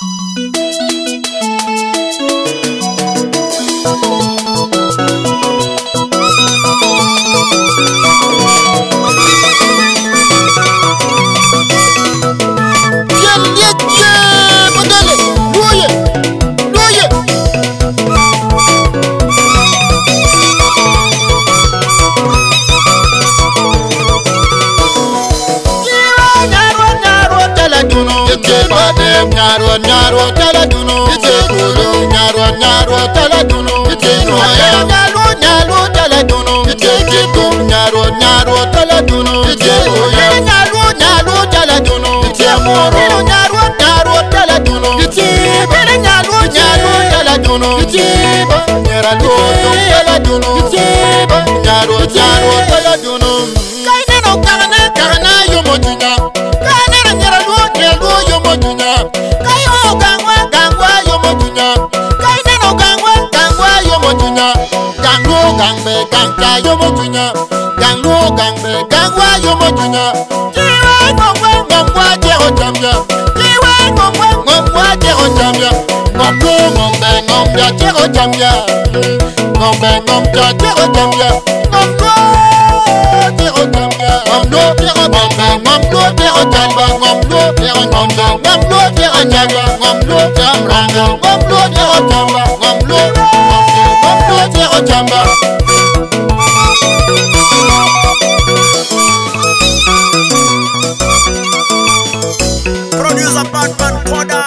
Nyaro tala duno ite kulu nyaro tala duno ite noya nyalo tala duno ite kiko nyaro tala duno ite oya nyalo tala duno ite moro nyaro tala duno ite bere nyalo tala duno ite nyara tala duno ite nyaro tala duno kaine no kana yo mojunya kana nyara yo mojunya kayo gangwa yo mojunya kaine no gangwa yo mojunya gangbe gangta yo mojunya gangwa yo mojunya kiwe ngomwa je ojamya kiwe ngomwa je ojamya ngombe je ojamya ngombe je ojamya Producer Batman Koda.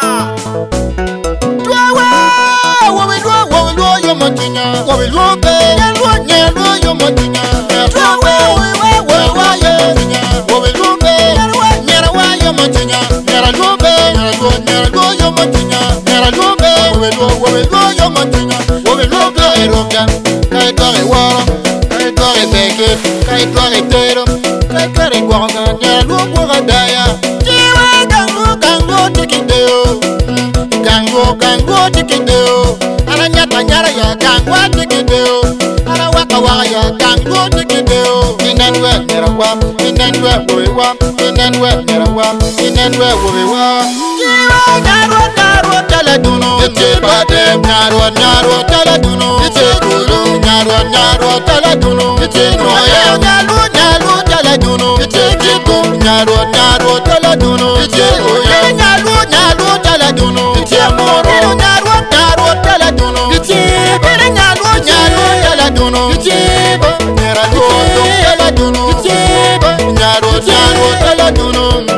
Gango tikideo, ana nyata nyara ya gangwa tikideo, ana waka ya gango tikideo. Inenwe nyarawa, inenwe woewa, inenwe nyarawa, inenwe woewa. Kiwa nyaro tala duno, ite bade nyaro tala duno, ite kulu nyaro tala duno, ite noya nyalo tala duno, ite kiko nyaro tala duno, ite oya nyalo tala duno, ite moro nyaro tala duno, ite bere nyalo tala duno, ite nyara tala duno, ite nyaro tala duno.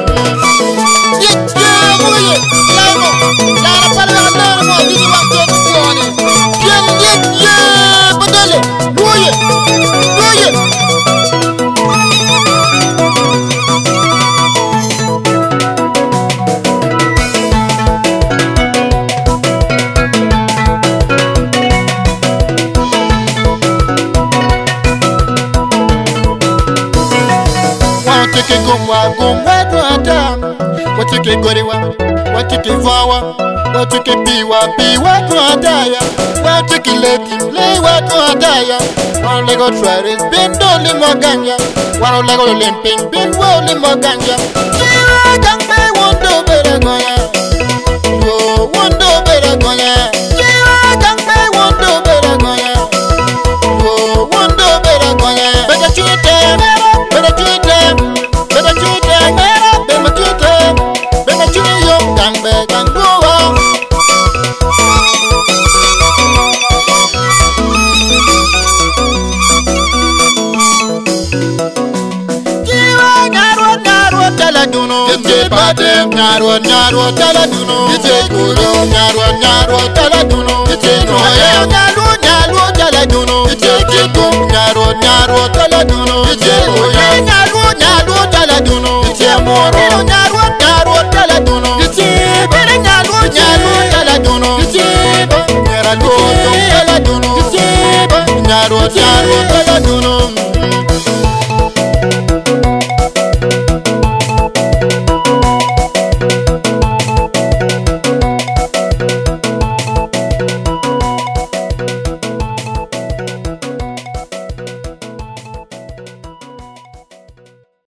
Gumwa tuata, watike goriwa, watike vawa, watike piwa tuataya, watike lewa tuataya. Wano lego traris bin doli maganya, wano lego limping bin woli maganya. Kiwa gangbe wondo bere goya, wo wondo bere goya. Kiwa gangbe wondo bere goya, wo wondo bere goya. Bega chute, bega chute. Nyaro tala duno, ite kulu nyaro tala duno, ite noya nyalo tala duno, ite kiko nyaro tala duno, ite oya nyalo